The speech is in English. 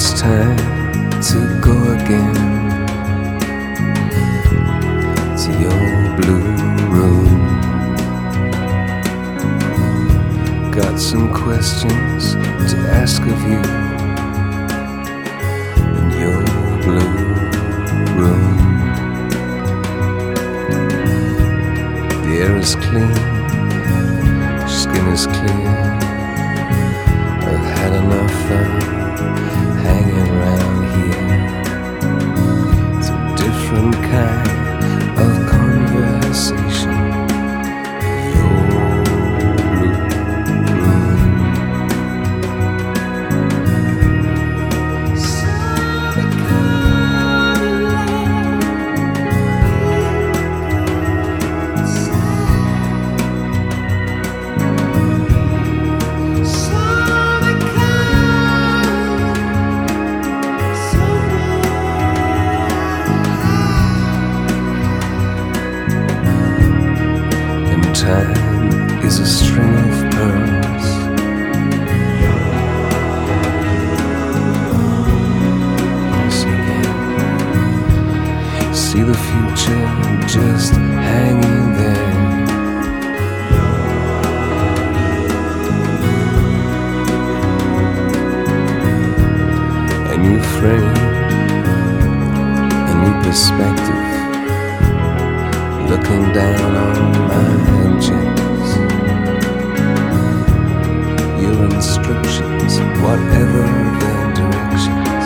It's time to go again to your blue room. Got some questions to ask of you in your blue room. The air is clean, skin is clear. I've had enough fun hanging around here. It's a different kind of conversation. Your blue room. Time is a string of pearls. Once again, see the future just hanging there. A new frame, a new perspective, looking down on my engines. Your instructions, whatever their direction.